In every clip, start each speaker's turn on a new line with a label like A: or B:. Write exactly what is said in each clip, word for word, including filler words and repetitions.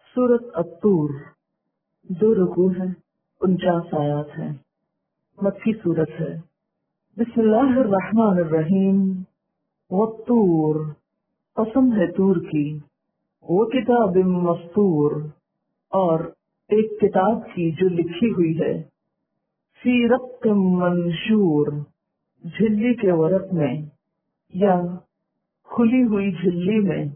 A: सूरत अत्तूर दो रुकू है, उनचास आयात है, मक्की सूरत है। बिस्मिल्लाहिर्रहमानिर्रहीम। वत्तूर, कसम है तूर की, वो किताबिम मस्तूर, और एक किताब की जो लिखी हुई है, फी रक्किम मंशूर, झिल्ली के वरक में या खुली हुई झिल्ली में,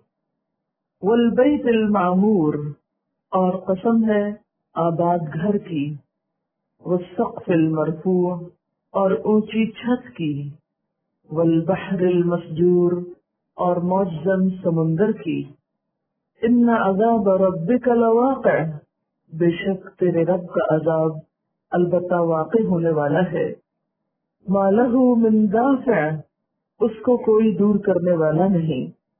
A: वल बैतिल मामूर, और कसम है आबाद घर की, वस्सक़्फ़िल मरफ़ू, और ऊंची छत की, वल बहरिल मस्जूर, और मौजज़न समुंदर की। इन्ना अज़ाब रब्बिका लवाक़िअ, बेशक तेरे रब का अजाब अलबत्ता वाक़ई होने वाला है। मा लहू मिन दाफ़िअ, उसको कोई दूर करने वाला नहीं।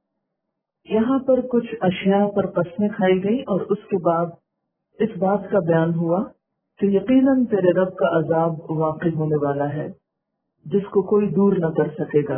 A: यहाँ पर कुछ अशिया पर कसमें खाई गई और उसके बाद इस बात का बयान हुआ कि यकीनन तेरे रब का अजाब वाक़ई होने वाला है जिसको कोई दूर न कर सकेगा।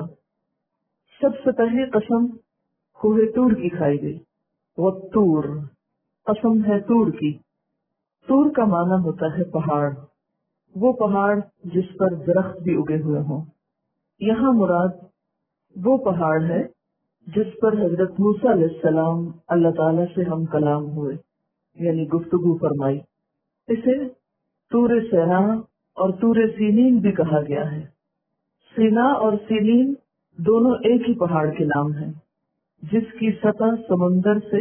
A: सबसे पहले कसम खूहे तूर की खाई गई। वो तूर, कसम है तूर की। तूर का माना होता है पहाड़, वो पहाड़ जिस पर दरख्त भी उगे हुए हों। यहाँ मुराद वो पहाड़ है जिस पर हजरत मूसा अलैहिस्सलाम अल्लाह ताला से हम कलाम हुए, यानी गुफ्तगू फरमाई। इसे तूर सैना और तूर सीनीन भी कहा गया है। सीना और सीनीन दोनों एक ही पहाड़ के नाम हैं, जिसकी सतह समंदर से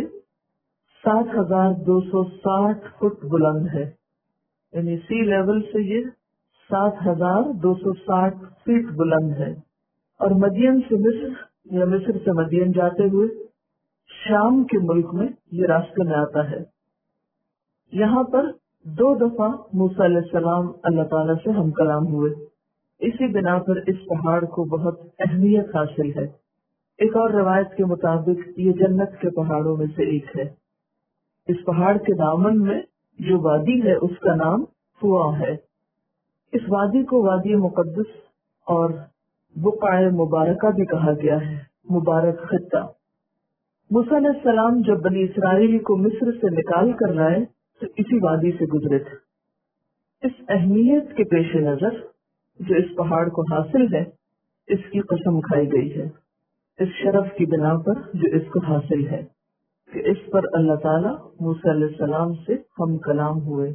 A: सात हजार दो सौ साठ फुट बुलंद है, यानी सी लेवल से ये सात हजार दो सौ साठ फीट बुलंद है। और मदियन से मिस्र या मिस्र से मदियन जाते हुए शाम के मुल्क में ये रास्ते में आता है। यहाँ पर दो दफा मूसा अलैहिस्सलाम अल्लाह ताला से हम कलाम हुए, इसी बिना पर इस पहाड़ को बहुत अहमियत हासिल है। एक और रवायत के मुताबिक ये जन्नत के पहाड़ों में से एक है। इस पहाड़ के दामन में जो वादी है उसका नाम फुआ है। इस वादी को वादी मुकद्दस और बुक़ाए मुबारका भी कहा गया है, मुबारक खित्ता। मूसा अलैहिस्सलाम जब बनी इसराइल को मिस्र से निकाल कर लाए तो इसी वादी से गुजरे थे। इस अहमियत के पेश नजर जो इस पहाड़ को हासिल है, इसकी कसम खाई गई है, इस शरफ की बिना पर जो इसको हासिल है कि इस पर अल्लाह ताला मूसा अलैहिस्सलाम से हम कलाम हुए।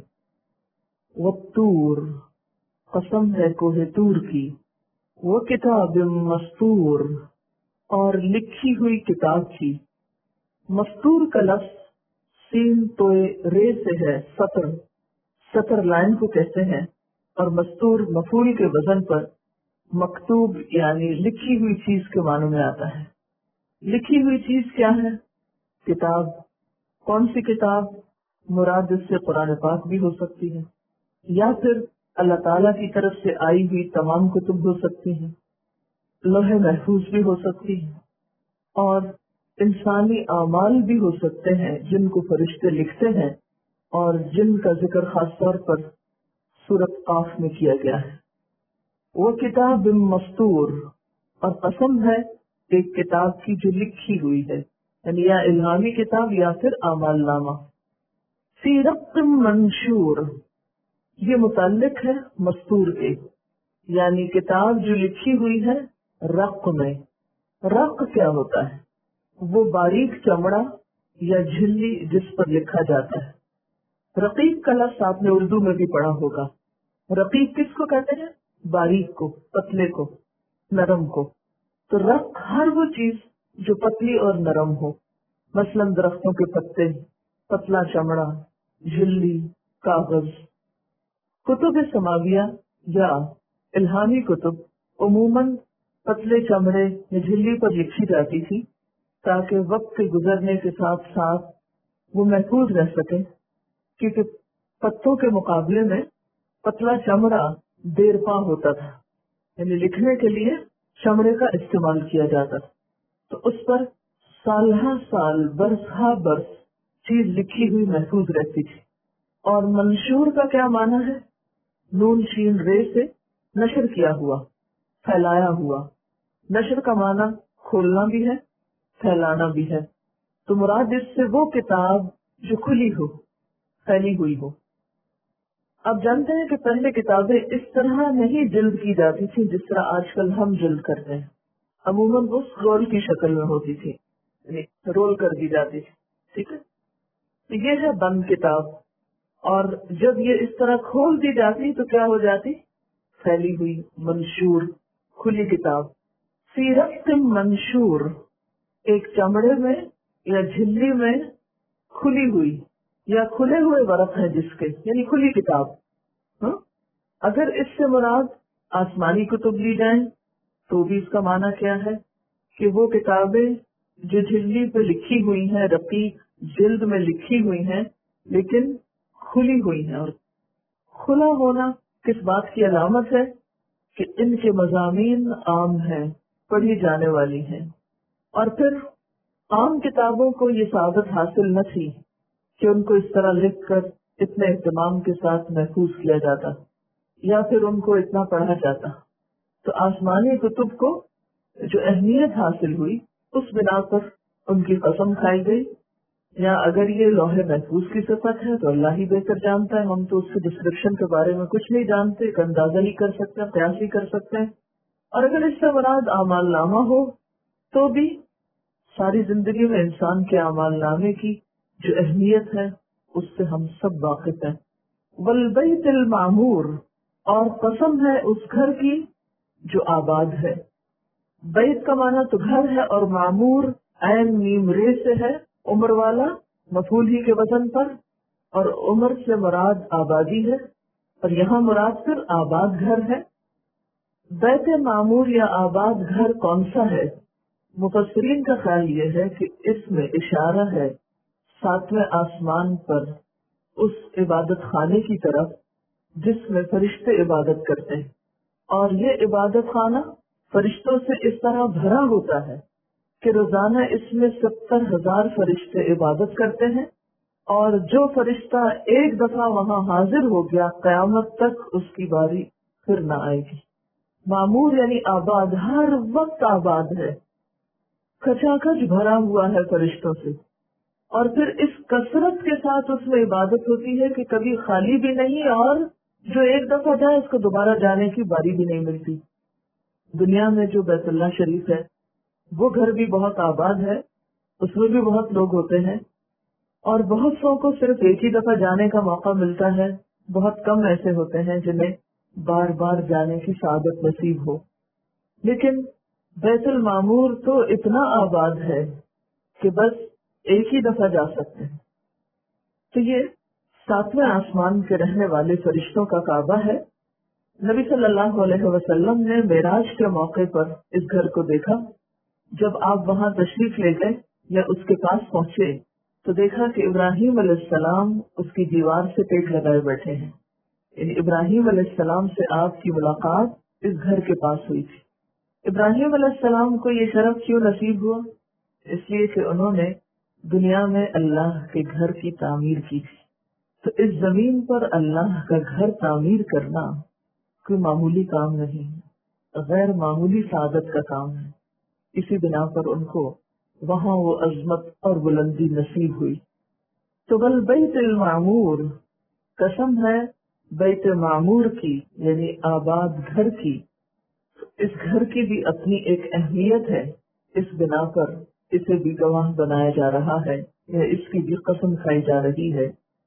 A: वत्तूर, कसम है कोहे तूर की, वो किताब मस्तूर, और लिखी हुई किताब की। मस्तूर का लफ्ज सीन तोए रे से है, सतर सतर लाइन को कहते हैं, और मस्तूर मफूल के वजन पर मकतूब यानी लिखी हुई चीज के मानों में आता है। लिखी हुई चीज क्या है? किताब। कौन सी किताब? मुराद इससे कुरान पाक भी हो सकती है, या फिर अल्लाह ताला की तरफ से आई हुई तमाम कुतुब हो सकती हैं, लोहे महफूज भी हो सकती है, और इंसानी आमाल भी हो सकते हैं जिनको फरिश्ते लिखते हैं और जिनका जिक्र खास तौर पर सूरत काफ में किया गया है। वो किताब मस्तूर, और कसम है एक किताब की जो लिखी हुई है, यानी या इल्हामी किताब या फिर आमाल नामा। फी रक्किम मंशूर, ये मुताल्लिक है मस्तूर के, यानी किताब जो लिखी हुई है रक में। रक क्या होता है? वो बारीक चमड़ा या झिल्ली जिस पर लिखा जाता है। रकीक का लफ्ज़ आपने उर्दू में भी पढ़ा होगा। रकीक किसको कहते हैं? बारीक को, पतले को, नरम को। तो रक हर वो चीज जो पतली और नरम हो, मसलन दरख्तों के पत्ते, पतला चमड़ा, झिल्ली, कागज। कुतुब समाविया या इल्हामी कुतुब उमूमन पतले चमड़े या झिल्ली पर लिखी जाती थी ताकि वक्त के गुजरने के साथ साथ वो महफूज रह सके, क्योंकि पत्तों के मुकाबले में पतला चमड़ा देरपा होता था, यानी लिखने के लिए चमड़े का इस्तेमाल किया जाता था। तो उस पर साल हा साल, बरस हा बरस चीज लिखी हुई महफूज रहती थी। और मंशूर का क्या माना है? नून शीन रे से नशर किया हुआ, फैलाया हुआ। नशर का माना खोलना भी है, फैलाना भी है। तो मुराद इससे वो किताब जो खुली हो, फैली हुई हो। आप जानते हैं कि पहले किताबें इस तरह नहीं जिल्द की जाती थी जिस तरह आजकल हम जिल्द करते हैं। अमूमन वो स्क्रॉल की शक्ल में होती थी, रोल कर दी जाती थी। ठीक है, तो ये है बंद किताब। और जब ये इस तरह खोल दी जाती तो क्या हो जाती? फैली हुई, मंशूर, खुली किताब। सीरत मंशूर, एक चमड़े में या झिल्ली में खुली हुई या खुले हुए वर्क है जिसके, यानी खुली किताब। हा? अगर इससे मुराद आसमानी कुतुब ली जाए तो भी इसका माना क्या है कि वो किताबें जो झिल्ली पे लिखी हुई हैं, रकीक जिल्द में लिखी हुई हैं, लेकिन खुली हुई हैं। और खुला होना किस बात की अलामत है? कि इनके मज़ामीन आम हैं, पढ़ी जाने वाली हैं। और फिर आम किताबों को ये सादत हासिल न थी कि उनको इस तरह लिखकर इतने एहतमाम के साथ महफूज किया जाता या फिर उनको इतना पढ़ा जाता। तो आसमानी कुतुब को जो अहमियत हासिल हुई उस बिना पर उनकी कसम खाई गई। या अगर ये लौहे महफूज की सिफत है तो अल्लाह ही बेहतर जानता है, हम तो उसके डिस्क्रिप्शन के बारे में कुछ नहीं जानते, एक अंदाजा ही कर सकते हैं, प्रयास ही कर सकते हैं। और अगर इससे मुराद आमाल नामा हो तो भी सारी जिंदगी में इंसान के आमाल नामे की जो अहमियत है उससे हम सब वाकिफ हैं। वल बैतिल मामूर, और कसम है उस घर की जो आबाद है। बैत का माना तो घर है और मामूर ऐन मीम रे से है, उम्र वाला, मफूल ही के वजन पर। और उम्र से मुराद आबादी है और यहाँ मुराद फिर आबाद घर है। बैत मामूर या आबाद घर कौन सा है? मुफस्सिरीन का ख्याल ये है कि इसमें इशारा है सातवें आसमान पर उस इबादत खाने की तरफ जिसमें फरिश्ते इबादत करते हैं। और ये इबादत खाना फरिश्तों से इस तरह भरा होता है कि रोजाना इसमें सत्तर हजार फरिश्ते इबादत करते हैं। और जो फरिश्ता एक दफा वहाँ हाजिर हो गया कयामत तक उसकी बारी फिर न आएगी। मामूर यानी आबाद, हर वक्त आबाद है, खचाखच भरा हुआ है फरिश्तों से। और फिर इस कसरत के साथ उसमें इबादत होती है कि कभी खाली भी नहीं, और जो एक दफा जाए उसको दोबारा जाने की बारी भी नहीं मिलती। दुनिया में जो बैतुल्लाह शरीफ है वो घर भी बहुत आबाद है, उसमें भी बहुत लोग होते हैं और बहुत सौ को सिर्फ एक ही दफा जाने का मौका मिलता है। बहुत कम ऐसे होते हैं जिन्हें बार बार जाने की सादत नसीब हो। लेकिन बैतुल मामूर तो इतना आबाद है कि बस एक ही दफा जा सकते हैं। तो ये सातवें आसमान के रहने वाले फरिश्तों का काबा है। नबी सल्लल्लाहु अलैहि वसल्लम ने मेराज के मौके पर इस घर को देखा। जब आप वहाँ तशरीफ ले गए या उसके पास पहुँचे तो देखा कि इब्राहिम अलैहिस्सलाम उसकी दीवार से पेट लगाए बैठे हैं। यानी इब्राहिम अलैहिस्सलाम से आपकी मुलाकात इस घर के पास हुई थी। इब्राहिम अलैहिस्सलाम को ये शरफ क्यों नसीब हुआ? इसलिए कि उन्होंने दुनिया में अल्लाह के घर की तामीर की थी। तो इस जमीन पर अल्लाह का घर तामीर करना कोई मामूली काम नहीं है, गैर मामूली सादत का काम है। इसी बिना पर उनको वहाँ वो अजमत और बुलंदी नसीब हुई। तो बल बैतुल मामूर, कसम है बैत मामूर की यानी आबाद घर की। इस घर की भी अपनी एक अहमियत है, इस बिना पर इसे भी गवाह बनाया जा रहा है या इसकी भी कसम खाई जा रही है।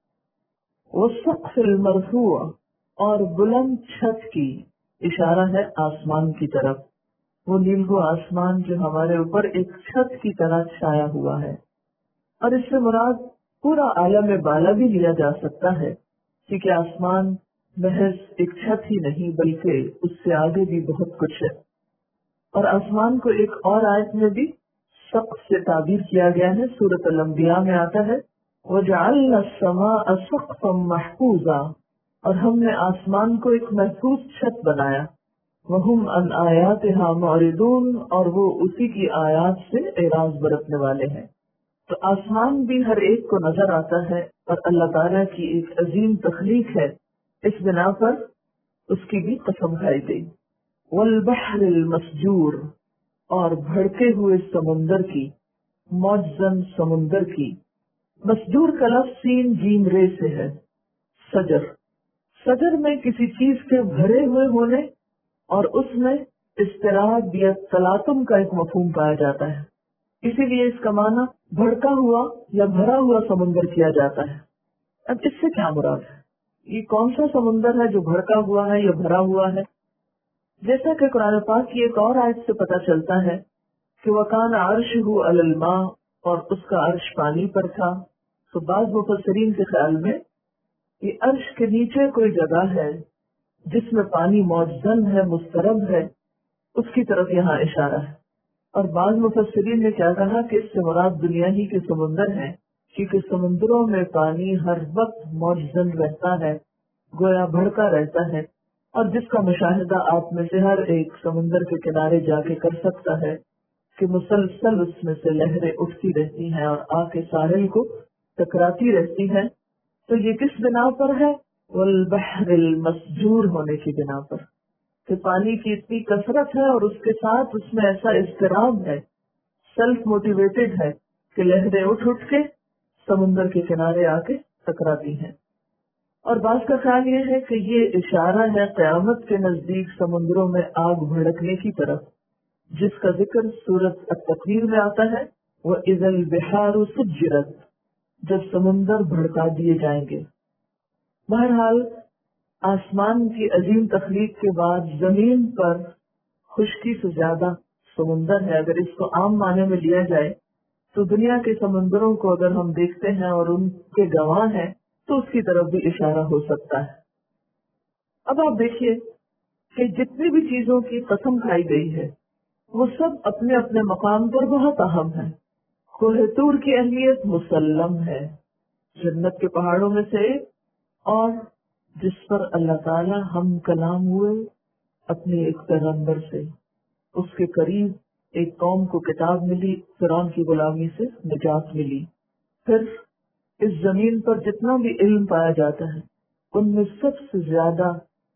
A: वो सक़्फ़िल मरफ़ूअ, और बुलंद छत की, इशारा है आसमान की तरफ। वो नीलगो आसमान जो हमारे ऊपर एक छत की तरह छाया हुआ है। और इससे मुराद पूरा आलम बाला भी लिया जा सकता है, क्योंकि आसमान महज एक छत ही नहीं बल्कि उससे आगे भी बहुत कुछ है। और आसमान को एक और आयत में भी सक़्फ़ से ताबीर किया गया है, सूरत अल-अंबिया में आता है वजअलना अस्समाअ सक़्फ़न महफूज़ा, और हमने आसमान को एक महफूज छत बनाया। वहुम अन आयातिहा मुअरिदून, और वो उसी की आयात से एराज बरतने वाले हैं। तो आसमान भी हर एक को नजर आता है और अल्लाह ताला की एक अजीम तख्लीक है, इस बिना पर उसकी भी कसम खाई गई। वल बहरिल मस्जूर, और भड़के हुए समुंदर की, मौजन समुंदर की। مسجور کا لفظ سین جیم رے سے ہے. سجر سجر میں کسی چیز کے بھرے ہوئے ہونے اور اس میں اضطراب یا تلاطم کا ایک مفہوم پایا جاتا ہے. اسی لیے اس کا معنی بھڑکا ہوا یا بھرا ہوا سمندر کیا جاتا ہے. اب اس سے کیا مراد ہے؟ یہ کون سا سمندر ہے جو بھڑکا ہوا ہے یا بھرا ہوا ہے؟ جیسا کہ قرآن پاک کی ایک اور آیت سے پتہ چلتا ہے کہ وَكَانَ عَرْشُهُ عَلَى الْمَاءِ، اور اس کا عرش پانی پر تھا. تو بعض مفسرین کے خیال میں یہ عرش کے نیچے کوئی جگہ ہے جس میں پانی موجزن ہے، مسترب ہے، اس کی طرف یہاں اشارہ ہے. اور بعض مفسرین نے کیا کہا کہ اس سے مراد دنیا ہی کے سمندر ہیں، کیونکہ سمندروں میں پانی ہر وقت موجزن رہتا ہے، گویا بھڑکا رہتا ہے، اور جس کا مشاہدہ آپ میں سے ہر ایک سمندر کے کنارے جا کے کر سکتا ہے کہ مسلسل اس میں سے لہریں اٹھتی رہتی ہیں اور آ کے ساحل کو ٹکراتی رہتی ہیں. تو یہ کس بنا پر ہے؟ والبحر المسجور ہونے کی بنا پر، کہ پانی کی اتنی کثرت ہے اور اس کے ساتھ اس میں ایسا اضطراب ہے، سیلف موٹیویٹڈ ہے کہ لہریں اٹھ اٹھ کے سمندر کے کنارے آ کے ٹکراتی ہیں. اور بعض کا خیال یہ ہے کہ یہ اشارہ ہے قیامت کے نزدیک سمندروں میں آگ بھڑکنے کی طرف، جس کا ذکر سورۃ التکویر میں آتا ہے، وَإِذَا الْبِحَارُ سُجِّرَتْ، جب سمندر بھڑکا دیے جائیں گے. بہرحال آسمان کی عظیم تخلیق کے بعد زمین پر خشکی سے زیادہ سمندر ہے. اگر اس کو عام معنی میں لیا جائے تو دنیا کے سمندروں کو اگر ہم دیکھتے ہیں اور ان کے گواہ ہیں تو اس کی طرف بھی اشارہ ہو سکتا ہے. اب آپ دیکھیے کہ جتنی بھی چیزوں کی قسم کھائی گئی ہے وہ سب اپنے اپنے مقام پر بہت اہم ہے. کوہ طور کی اہمیت مسلم ہے، جنت کے پہاڑوں میں سے ایک، اور جس پر اللہ تعالی ہم کلام ہوئے اپنے ایک پیغمبر سے. اس کے قریب ایک قوم کو کتاب ملی، فرعون کی غلامی سے نجات ملی. پھر اس زمین پر جتنا بھی علم پایا جاتا ہے ان میں سب سے زیادہ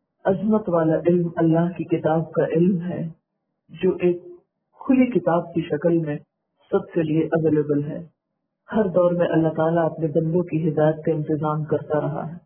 A: عظمت والا علم اللہ کی کتاب کا علم ہے، جو ایک کھلی کتاب کی شکل میں سب کے لیے اویلیبل ہے. ہر دور میں اللہ تعالیٰ اپنے بندوں کی ہدایت کا انتظام کرتا رہا ہے.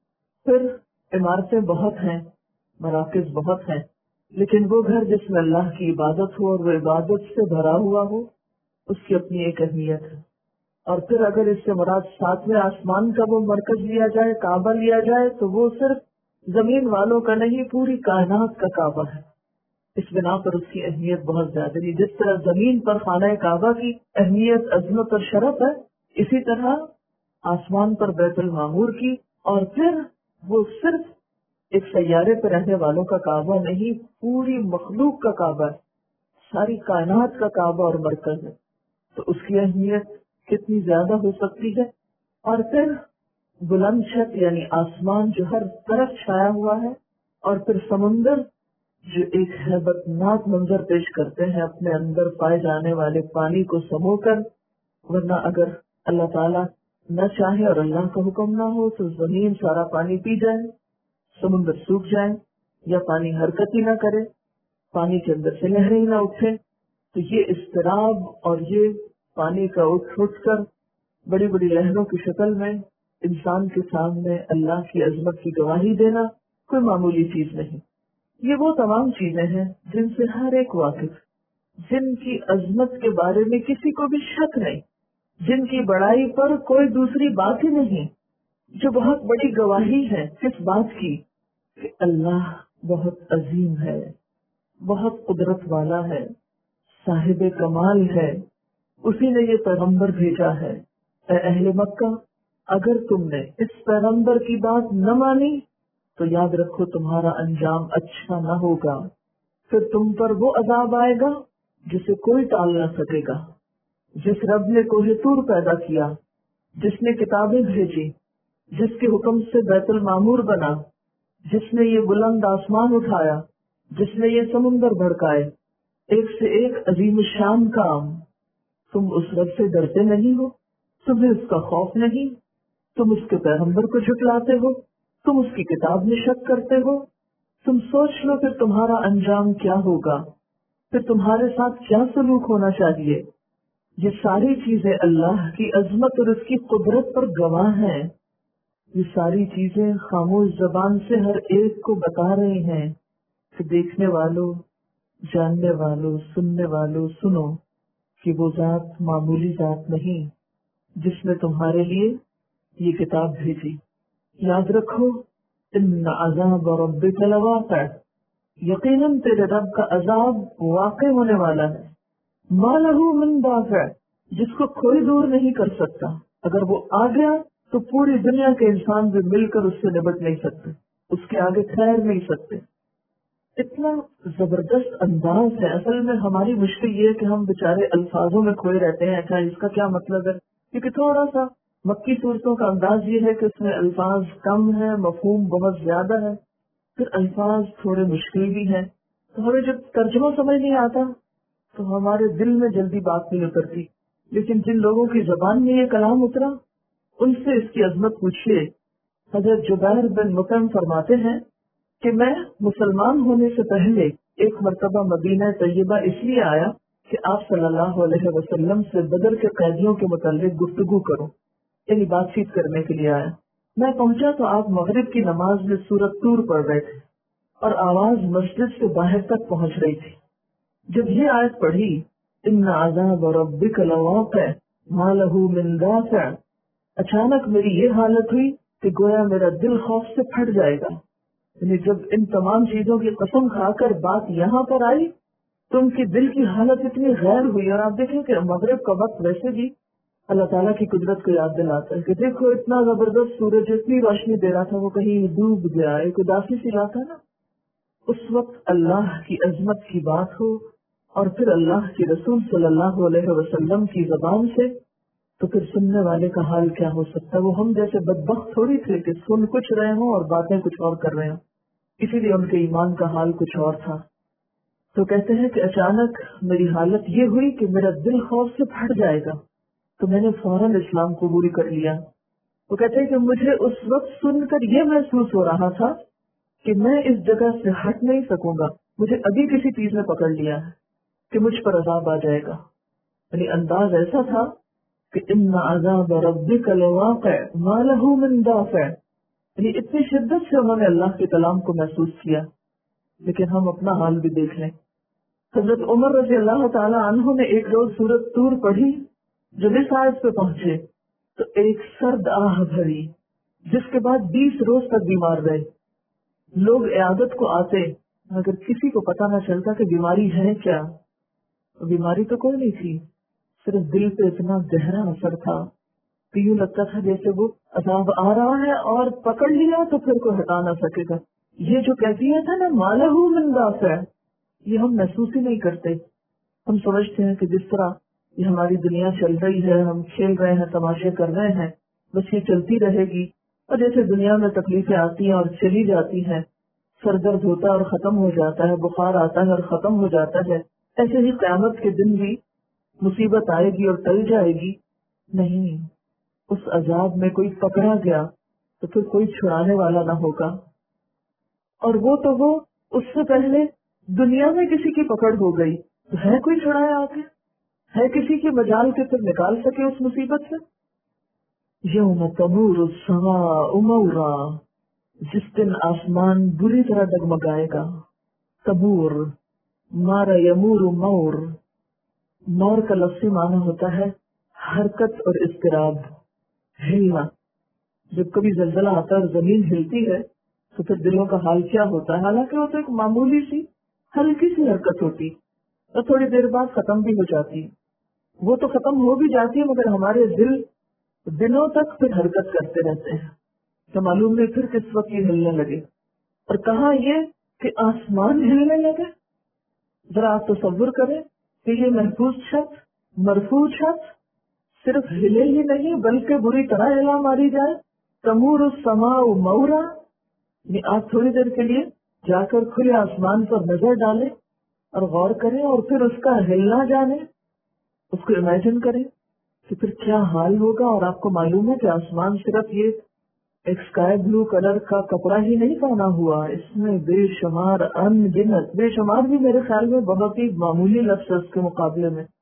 A: پھر عمارتیں بہت ہیں، مراکز بہت ہیں، لیکن وہ گھر جس میں اللہ کی عبادت ہو اور وہ عبادت سے بھرا ہوا ہو، اس کی اپنی ایک اہمیت ہے. اور پھر اگر اس سے مراد ساتویں آسمان کا وہ مرکز لیا جائے، کعبہ لیا جائے، تو وہ صرف زمین والوں کا نہیں، پوری کائنات کا کعبہ ہے. اس بنا پر اس کی اہمیت بہت زیادہ ہے. جس طرح زمین پر خانہ کعبہ کی اہمیت، عظمت اور شرف ہے، اسی طرح آسمان پر بیت المعمور کی، اور پھر وہ صرف ایک سیارے پر رہنے والوں کا کعبہ نہیں، پوری مخلوق کا کعبہ ہے، ساری کائنات کا کعبہ اور مرکز ہے. تو اس کی اہمیت کتنی زیادہ ہو سکتی ہے. اور پھر بلند چھت یعنی آسمان جو ہر طرف چھایا ہوا ہے، اور پھر سمندر جو ایک ہیبت ناک منظر پیش کرتے ہیں اپنے اندر پائے جانے والے پانی کو سمو کر. ورنہ اگر اللہ تعالیٰ نہ چاہے اور اللہ کا حکم نہ ہو تو زمین سارا پانی پی جائے، سمندر سوکھ جائے، یا پانی حرکت ہی نہ کرے، پانی کے اندر سے لہریں ہی نہ اٹھے. تو یہ اضطراب اور یہ پانی کا اٹھ اٹھ کر بڑی بڑی لہروں کی شکل میں انسان کے سامنے اللہ کی عظمت کی گواہی دینا کوئی معمولی چیز نہیں. یہ وہ تمام چیزیں ہیں جن سے ہر ایک واقف، جن کی عظمت کے بارے میں کسی کو بھی شک نہیں، جن کی بڑائی پر کوئی دوسری بات ہی نہیں، جو بہت بڑی گواہی ہے کس بات کی، کہ اللہ بہت عظیم ہے، بہت قدرت والا ہے، صاحب کمال ہے. اسی نے یہ پیغمبر بھیجا ہے. اے اہل مکہ، اگر تم نے اس پیغمبر کی بات نہ مانی تو یاد رکھو تمہارا انجام اچھا نہ ہوگا. پھر تم پر وہ عذاب آئے گا جسے کوئی ٹال نہ سکے گا. جس رب نے کوہ طور پیدا کیا، جس نے کتابیں بھیجی، جس کے حکم سے بیت المعمور بنا، جس نے یہ بلند آسمان اٹھایا، جس نے یہ سمندر بھڑکائے، ایک سے ایک عظیم شان کام. تم اس رب سے ڈرتے نہیں ہو؟ تمہیں اس کا خوف نہیں؟ تم اس کے پیغمبر کو جھٹلاتے ہو؟ تم اس کی کتاب میں شک کرتے ہو؟ تم سوچ لو پھر تمہارا انجام کیا ہوگا، پھر تمہارے ساتھ کیا سلوک ہونا چاہیے. یہ ساری چیزیں اللہ کی عظمت اور اس کی قدرت پر گواہ ہیں. یہ ساری چیزیں خاموش زبان سے ہر ایک کو بتا رہی ہیں کہ دیکھنے والوں، جاننے والوں، سننے والوں، سنو کہ وہ ذات معمولی ذات نہیں جس نے تمہارے لیے یہ کتاب بھیجی. یاد رکھو ان عذاب ربک لواقع، یقیناً تیرے رب کا عذاب واقع ہونے والا ہے. ما لہ من دافع، جس کو کوئی دور نہیں کر سکتا. اگر وہ آ گیا تو پوری دنیا کے انسان بھی مل کر اس سے نبٹ نہیں سکتے، اس کے آگے ٹھہر نہیں سکتے. اتنا زبردست انداز ہے. اصل میں ہماری مشکل یہ ہے کہ ہم بیچارے الفاظوں میں کھوئے رہتے ہیں. اچھا اس کا کیا مطلب ہے؟ کیونکہ تھوڑا سا مکی صورتوں کا انداز یہ ہے کہ اس میں الفاظ کم ہے، مفہوم بہت زیادہ ہے، پھر الفاظ تھوڑے مشکل بھی ہیں. تو ہمیں جب ترجمہ سمجھ نہیں آتا تو ہمارے دل میں جلدی بات نہیں اترتی. لیکن جن لوگوں کی زبان میں یہ کلام اترا ان سے اس کی عظمت پوچھیے. حضرت جبیر بن مطعم فرماتے ہیں کہ میں مسلمان ہونے سے پہلے ایک مرتبہ مدینہ طیبہ اس لیے آیا کہ آپ صلی اللہ علیہ وسلم سے بدر کے قیدیوں کے متعلق گفتگو کروں، یعنی بات چیت کرنے کے لیے آیا. میں پہنچا تو آپ مغرب کی نماز میں سورۃ طور پڑھ رہے تھے اور آواز مسجد سے باہر تک پہنچ رہی تھی. جب یہ آیت پڑھی ان عذاب ربک لواقع ما لہ من دافع، اچانک میری یہ حالت ہوئی کہ گویا میرا دل خوف سے پھٹ جائے گا. یعنی جب ان تمام چیزوں کی قسم کھا کر بات یہاں پر آئی تو ان کی دل کی حالت اتنی غیر ہوئی. اور آپ دیکھیں کہ مغرب کا وقت ویسے بھی اللہ تعالیٰ کی قدرت کو یاد دلاتا ہے کہ دیکھو اتنا زبردست سورج اتنی روشنی دے رہا تھا وہ کہیں ڈوب گیا، ایک اداسی سی رہا تھا نا. اس وقت اللہ کی عظمت کی بات ہو اور پھر اللہ کے رسول صلی اللہ علیہ وسلم کی زبان سے، تو پھر سننے والے کا حال کیا ہو سکتا ہے؟ وہ ہم جیسے بدبخت تھوڑی تھے کہ سن کچھ رہے ہوں اور باتیں کچھ اور کر رہے ہوں. اسی لیے ان کے ایمان کا حال کچھ اور تھا. تو کہتے ہیں کہ اچانک میری حالت یہ ہوئی کہ میرا دل خوف سے پھٹ جائے گا، تو میں نے فوراً اسلام قبول کر لیا. وہ کہتے ہیں کہ مجھے اس وقت سن کر یہ محسوس ہو رہا تھا کہ میں اس جگہ سے ہٹ نہیں سکوں گا، مجھے ابھی کسی چیز نے پکڑ لیا ہے کہ مجھ پر عذاب آ جائے گا. یعنی انداز ایسا تھا کہ ان عذاب ربک لواقع ما لہ من دافع. یعنی اتنی شدت سے انہوں نے اللہ کے کلام کو محسوس کیا. لیکن ہم اپنا حال بھی دیکھ لیں. حضرت عمر رضی اللہ تعالی عنہ نے ایک روز سورۃ طور پڑھی. جب اس آیت پہ پہنچے تو ایک سرد آہ بھری، جس کے بعد بیس روز تک بیمار رہے. لوگ عیادت کو آتے مگر کسی کو پتہ نہ چلتا کہ بیماری ہے کیا. بیماری تو کوئی نہیں تھی، صرف دل پہ اتنا گہرا اثر تھا کہ یوں لگتا تھا جیسے وہ عذاب آ رہا ہے اور پکڑ لیا تو پھر کوئی ہٹا نہ سکے گا. یہ جو کیفیت ہے نا ما لہ من دافع، یہ ہم محسوس ہی نہیں کرتے. ہم سمجھتے ہیں کہ جس طرح یہ ہماری دنیا چل رہی ہے، ہم کھیل رہے ہیں، تماشے کر رہے ہیں، بس یہ چلتی رہے گی. اور جیسے دنیا میں تکلیفیں آتی ہیں اور چلی جاتی ہیں، سر درد ہوتا ہے اور ختم ہو جاتا ہے، بخار آتا ہے اور ختم ہو جاتا ہے، ایسے ہی قیامت کے دن بھی مصیبت آئے گی اور ٹل جائے گی. نہیں، اس عذاب میں کوئی پکڑا گیا تو پھر کوئی چھڑانے والا نہ ہوگا. اور وہ تو وہ اس سے پہلے دنیا میں کسی کی پکڑ ہو گئی تو ہے کوئی چھڑایا آگے؟ ہے کسی کی مجال کے پھر نکال سکے اس مصیبت سے؟ یوم تمور السماء مورا، جس دن آسمان بری طرح ڈگمگائے گا. تمور مارا یمور مور، مور کا لفظی معنی ہوتا ہے حرکت اور اضطراب، ہلنا. جب کبھی زلزلہ آتا ہے اور زمین ہلتی ہے تو پھر دلوں کا حال کیا ہوتا ہے؟ حالانکہ وہ تو ایک معمولی سی ہلکی سی حرکت ہوتی اور تھوڑی دیر بعد ختم بھی ہو جاتی. وہ تو ختم ہو بھی جاتی ہے مگر ہمارے دل دنوں تک پھر حرکت کرتے رہتے ہیں. تو معلوم نہیں پھر کس وقت یہ ہلنے لگے. اور کہاں یہ کہ آسمان ہلنے لگے. ذرا آپ تصور کریں کہ یہ محفوظ چھت، مرفوع چھت صرف ہلے ہی نہیں بلکہ بری طرح ہلا ماری جائے. تمور السماء مورا، یعنی آپ تھوڑی دیر کے لیے جا کر کھلے آسمان پر نظر ڈالیں اور غور کریں اور پھر اس کا ہلنا جانیں، اس کو امیجن کریں کہ پھر کیا حال ہوگا. اور آپ کو معلوم ہے کہ آسمان صرف یہ ایک اسکائی بلو کلر کا کپڑا ہی نہیں پہنا ہوا، اس میں بے شمار ان گنت، بے شمار بھی میرے خیال میں بہت ہی معمولی لفظ اس کے مقابلے میں،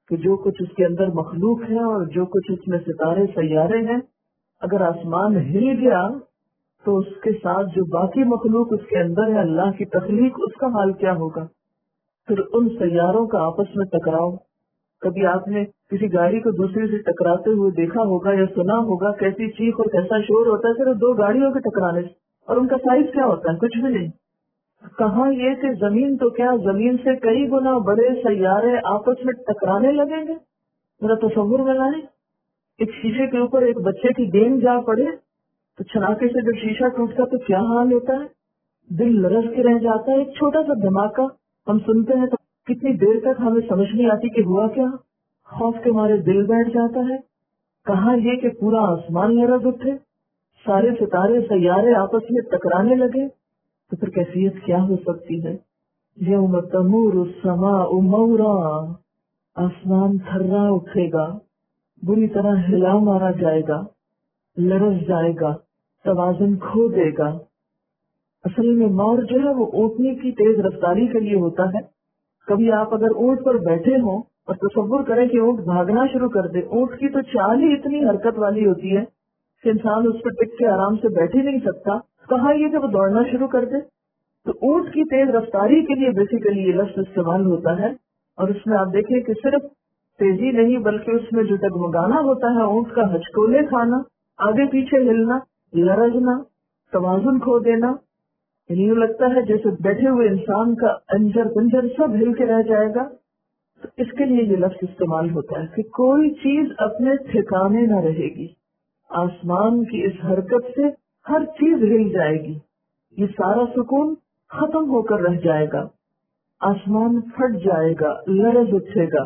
A: کہ جو کچھ اس کے اندر مخلوق ہے اور جو کچھ اس میں ستارے سیارے ہیں، اگر آسمان ہل گیا تو اس کے ساتھ جو باقی مخلوق اس کے اندر ہے، اللہ کی تخلیق، اس کا حال کیا ہوگا؟ پھر ان سیاروں کا آپس میں ٹکراؤ، کبھی آپ نے کسی گاڑی کو دوسری سے ٹکراتے ہوئے دیکھا ہوگا یا سنا ہوگا، کیسی چیخ اور کیسا شور ہوتا ہے صرف دو گاڑیوں کے ٹکرانے سے، اور ان کا سائز کیا ہوتا ہے؟ کچھ بھی نہیں۔ کہاں یہ کہ زمین تو کیا، زمین سے کئی گنا بڑے سیارے آپس میں ٹکرانے لگیں گے؟ میرا تصور میں لائیں، ایک شیشے کے اوپر ایک بچے کی گیند جا پڑے تو چھلاکے سے جب شیشہ ٹوٹتا تو کیا حال ہوتا ہے؟ دل لرز کے رہ جاتا ہے۔ ایک چھوٹا سا دھماکہ ہم سنتے ہیں تو کتنی دیر تک ہمیں سمجھ نہیں آتی کہ ہوا کیا، خوف کے مارے دل بیٹھ جاتا ہے۔ کہاں یہ کہ پورا آسمان لرز اٹھے، سارے ستارے سیارے آپس میں ٹکرانے لگے، تو پھر کیفیت کیا ہو سکتی ہے؟ یوم تمور السماء مورا، آسمان تھرا اٹھے گا، بری طرح ہلا مارا جائے گا، لرز جائے گا، توازن کھو دے گا۔ اصل میں مور جو ہے وہ اونٹنے کی تیز رفتاری کے لیے ہوتا ہے۔ کبھی آپ اگر اونٹ پر بیٹھے ہوں اور تصور کریں کہ اونٹ بھاگنا شروع کر دے، اونٹ کی تو چال ہی اتنی حرکت والی ہوتی ہے کہ انسان اس پر ٹک کے آرام سے بیٹھ ہی نہیں سکتا، کہاں یہ کہ وہ دوڑنا شروع کر دے۔ تو اونٹ کی تیز رفتاری کے لیے بیسیکلی یہ لفظ استعمال ہوتا ہے، اور اس میں آپ دیکھیں کہ صرف تیزی نہیں بلکہ اس میں جو ڈگمگانا ہوتا ہے، اونٹ کا ہچکولے کھانا، آگے پیچھے ہلنا، لرزنا، توازن کھو دینا، یوں لگتا ہے جیسے بیٹھے ہوئے انسان کا انجر پنجر سب ہل کے رہ جائے گا۔ تو اس کے لیے یہ لفظ استعمال ہوتا ہے کہ کوئی چیز اپنے ٹھکانے نہ رہے گی۔ آسمان کی اس حرکت سے ہر چیز ہل جائے گی، یہ سارا سکون ختم ہو کر رہ جائے گا، آسمان پھٹ جائے گا، لرز اٹھے گا۔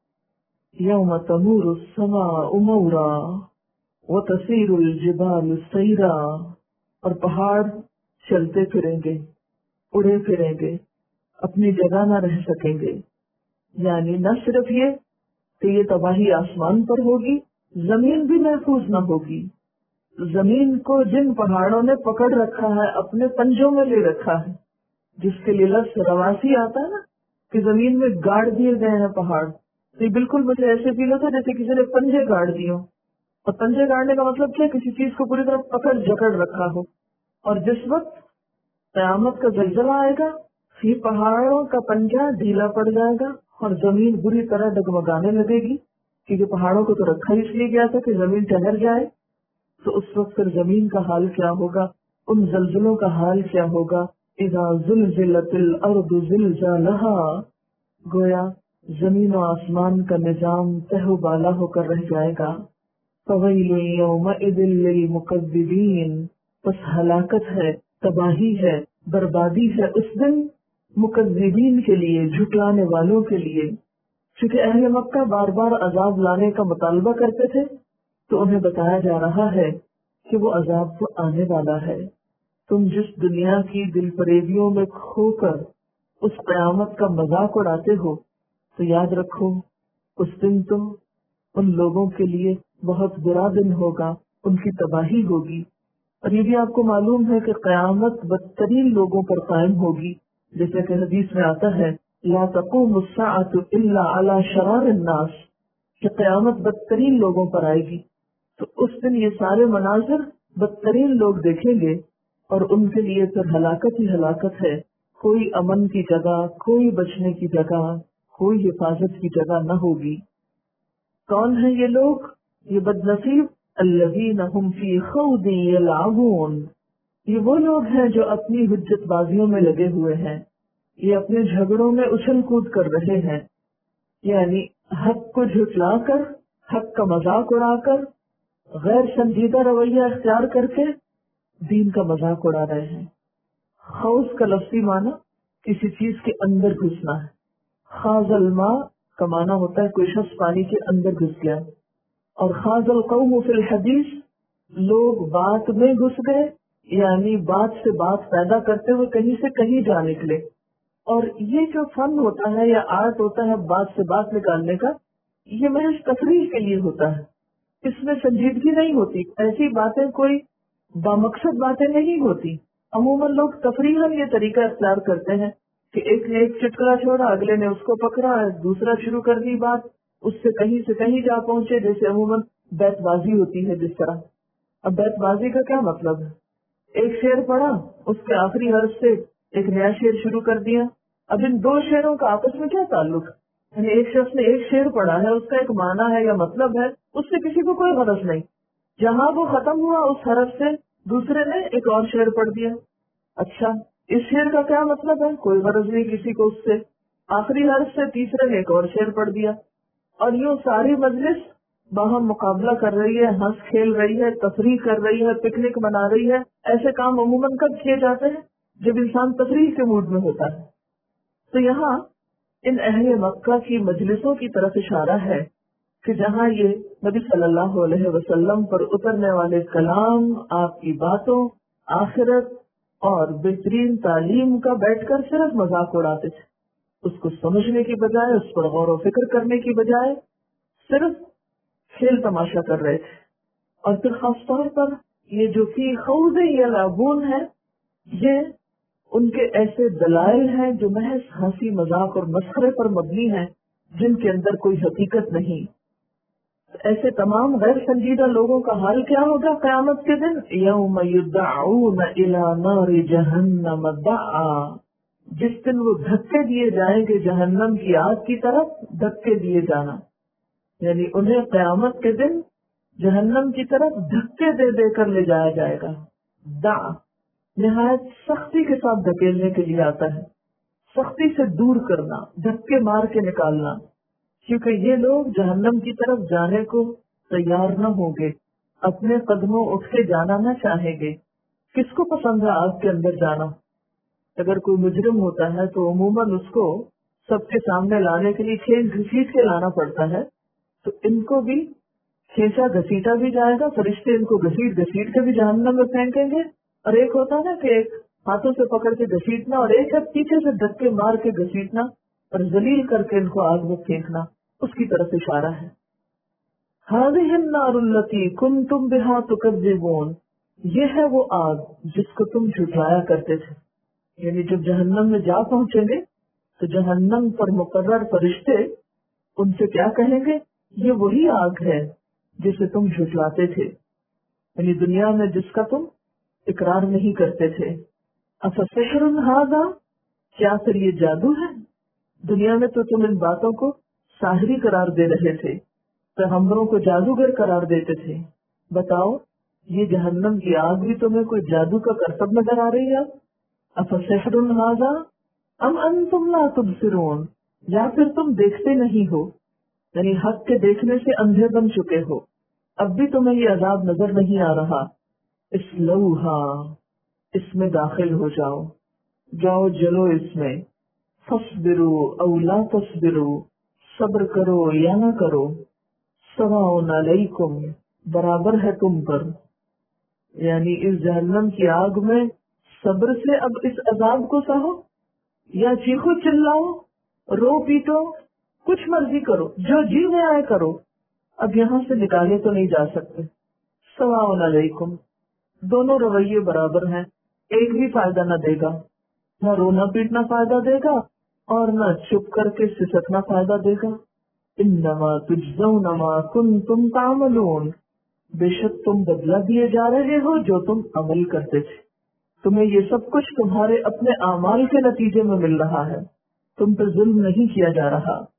A: یوم تمور السماء مورا وتسیر الجبال سیرا، اور پہاڑ چلتے پھریں گے، اڑے پھریں گے، اپنی جگہ نہ رہ سکیں گے۔ یعنی نہ صرف یہ کہ یہ تباہی آسمان پر ہوگی، زمین بھی محفوظ نہ ہوگی۔ زمین کو جن پہاڑوں نے پکڑ رکھا ہے، اپنے پنجوں میں لے رکھا ہے، جس کے لیے لفظ رواسی آتا ہے نا کہ زمین میں گاڑ دیے گئے ہیں پہاڑ، تو یہ بالکل مجھے ایسے فیل ہوتا ہے جیسے کسی نے پنجے گاڑ دیے ہوں۔ اور پنجے گاڑنے کا مطلب کیا؟ کسی چیز کو پوری طرح پکڑ جکڑ رکھا ہو۔ اور جس وقت قیامت کا زلزلہ آئے گا، یہ پہاڑوں کا پنجہ ڈھیلا پڑ جائے گا اور زمین بری طرح ڈگمگانے لگے گی، کیونکہ پہاڑوں کو تو رکھا اس لیے گیا تھا کہ زمین ٹھہر جائے۔ تو اس وقت پھر زمین کا حال کیا ہوگا، ان زلزلوں کا حال کیا ہوگا؟ اذا زلزلت الارض زلزالہا، گویا زمین و آسمان کا نظام تہ و بالا ہو کر رہ جائے گا۔ فویل یومئذ للمکذبین، بس ہلاکت ہے، تباہی ہے، بربادی ہے اس دن مکذبین کے لیے، جھٹلانے والوں کے لیے۔ چونکہ اہل مکہ بار بار عذاب لانے کا مطالبہ کرتے تھے تو انہیں بتایا جا رہا ہے کہ وہ عذاب تو آنے والا ہے۔ تم جس دنیا کی دل فریبیوں میں کھو کر اس قیامت کا مذاق اڑاتے ہو، تو یاد رکھو اس دن تو ان لوگوں کے لیے بہت برا دن ہوگا، ان کی تباہی ہوگی۔ اور یہ بھی آپ کو معلوم ہے کہ قیامت بدترین لوگوں پر قائم ہوگی، جیسے کہ حدیث میں آتا ہے لا تقوم الساعة الا على شرار الناس، کہ قیامت بدترین لوگوں پر آئے گی۔ تو اس دن یہ سارے مناظر بدترین لوگ دیکھیں گے اور ان کے لیے پھر ہلاکت ہی ہلاکت ہے، کوئی امن کی جگہ، کوئی بچنے کی جگہ، کوئی حفاظت کی جگہ نہ ہوگی۔ کون ہیں یہ لوگ؟ یہ بد نصیب، الذین هم فی خوض یلعبون، یہ وہ لوگ ہیں جو اپنی حجت بازیوں میں لگے ہوئے ہیں، یہ اپنے جھگڑوں میں اچھل کود کر رہے ہیں، یعنی حق کو جھٹلا کر، حق کا مذاق اڑا کر، غیر سنجیدہ رویہ اختیار کر کے دین کا مذاق اڑا رہے ہیں۔ خوض کا لفظی معنی کسی چیز کے اندر گھسنا ہے۔ خاض الماء کا معنی ہوتا ہے کوئی شخص پانی کے اندر گھس گیا، اور خاض القوم فی الحدیث، لوگ بات میں گھس گئے، یعنی بات سے بات پیدا کرتے ہوئے کہیں سے کہیں جا نکلے۔ اور یہ جو فن ہوتا ہے یا آرٹ ہوتا ہے بات سے بات نکالنے کا، یہ محض تفریح کے لیے ہوتا ہے، اس میں سنجیدگی نہیں ہوتی، ایسی باتیں کوئی بامقصد باتیں نہیں ہوتی۔ عموماً لوگ تفریحاً یہ طریقہ اختیار کرتے ہیں کہ ایک نے ایک چٹکلا چھوڑا، اگلے نے اس کو پکڑا، دوسرا شروع کر دی بات، اس سے کہیں سے کہیں جا پہنچے. جیسے عموماً بیت بازی ہوتی ہے جس طرح. اب بیت بازی کا کیا مطلب ہے؟ ایک شعر پڑھا, اس کے آخری حرف سے ایک نیا شعر شروع کر دیا. اب ان دو شعروں کا آپس میں کیا تعلق؟ یعنی ایک شخص نے ایک شعر پڑھا ہے, اس کا ایک معنی ہے یا مطلب ہے, اس سے کسی کو کوئی غرض نہیں. جہاں وہ ختم ہوا اس حرف سے دوسرے نے ایک اور شعر پڑھ دیا. اچھا, اس شعر کا کیا مطلب ہے؟ کوئی غرض نہیں کسی کو اس سے. آخری حرف سے تیسرے نے ایک اور شعر پڑھ دیا. اور یوں ساری مجلس باہم مقابلہ کر رہی ہے, ہنس کھیل رہی ہے, تفریح کر رہی ہے, پکنک منا رہی ہے. ایسے کام عموماً کب کیے جاتے ہیں؟ جب انسان تفریح کے موڈ میں ہوتا ہے. تو یہاں ان اہل مکہ کی مجلسوں کی طرف اشارہ ہے کہ جہاں یہ نبی صلی اللہ علیہ وسلم پر اترنے والے کلام, آپ کی باتوں, آخرت اور بہترین تعلیم کا بیٹھ کر صرف مذاق اڑاتے تھے. اس کو سمجھنے کی بجائے, اس پر غور و فکر کرنے کی بجائے صرف کھیل تماشا کر رہے تھے. اور پھر خاص طور پر یہ جو فی خوض یلعبون ہے, یہ ان کے ایسے دلائل ہیں جو محض ہنسی مذاق اور مسخرے پر مبنی ہیں, جن کے اندر کوئی حقیقت نہیں. ایسے تمام غیر سنجیدہ لوگوں کا حال کیا ہوگا قیامت کے دن؟ یوم یدعون الی نار جہنم دعا, جس دن وہ دھکے دیے جائیں گے جہنم کی آگ کی طرف. دھکے دیے جانا یعنی انہیں قیامت کے دن جہنم کی طرف دھکے دے دے کر لے جایا جائے گا. دعا نہایت سختی کے ساتھ دھکیلنے کے لیے آتا ہے, سختی سے دور کرنا, دھکے مار کے نکالنا, کیونکہ یہ لوگ جہنم کی طرف جانے کو تیار نہ ہوں گے, اپنے قدموں اٹھ کے جانا نہ چاہیں گے. کس کو پسند ہے آگ کے اندر جانا؟ اگر کوئی مجرم ہوتا ہے تو عموماً اس کو سب کے سامنے لانے کے لیے کھینچ گھسیٹ کے لانا پڑتا ہے. تو ان کو بھی کھینچا گھسیٹا بھی جائے گا, فرشتے ان کو گھسیٹ گھسیٹ کے بھی جہنم میں پھینکیں گے. اور ایک ہوتا ہے نا کہ ایک ہاتھوں سے پکڑ کے گھسیٹنا, اور ایک ہے پیچھے سے دھکے مار کے گھسیٹنا اور ذلیل کر کے ان کو آگ میں پھینکنا. اس کی طرف اشارہ ہے. هذه النار التي كنتم بها تكذبون, یہ ہے وہ آگ جس کو تم جھٹلایا کرتے تھے. یعنی جب جہنم میں جا پہنچیں گے تو جہنم پر مقرر فرشتے ان سے کیا کہیں گے؟ یہ وہی آگ ہے جسے تم جھٹلاتے تھے, یعنی دنیا میں جس کا تم اقرار نہیں کرتے تھے. افسحر ھذا, کیا پھر یہ جادو ہے؟ دنیا میں تو تم ان باتوں کو ساحری قرار دے رہے تھے, پیغمبروں کو جادوگر قرار دیتے تھے. بتاؤ, یہ جہنم کی آگ بھی تمہیں کوئی جادو کا کرتب نظر آ رہی ہے؟ افسحر ھذا ام انتم لا تبصرون, یا پھر تم دیکھتے نہیں ہو, یعنی حق کے دیکھنے سے اندھے بن چکے ہو, اب بھی تمہیں یہ عذاب نظر نہیں آ رہا. اسلوہا, اس میں داخل ہو جاؤ, جاؤ جلو اس میں. فاصبروا او لا تصبروا, صبر کرو یا نہ کرو. سواء علیکم, برابر ہے تم پر. یعنی اس جہنم کی آگ میں صبر سے اب اس عذاب کو سہو, یا چیخو چلاؤ, رو پیٹو, کچھ مرضی کرو, جو جی میں آئے کرو, اب یہاں سے نکالے تو نہیں جا سکتے. سواء علیکم, دونوں رویے برابر ہیں, ایک بھی فائدہ نہ دے گا. نہ رونا پیٹنا فائدہ دے گا اور نہ چپ کر کے سسکنا فائدہ دے گا. انما تجزون ما کنتم تعملون, بے شک تم بدلہ دیے جا رہے ہو جو تم عمل کرتے تھے. تمہیں یہ سب کچھ تمہارے اپنے اعمال کے نتیجے میں مل رہا ہے, تم پر ظلم نہیں کیا جا رہا.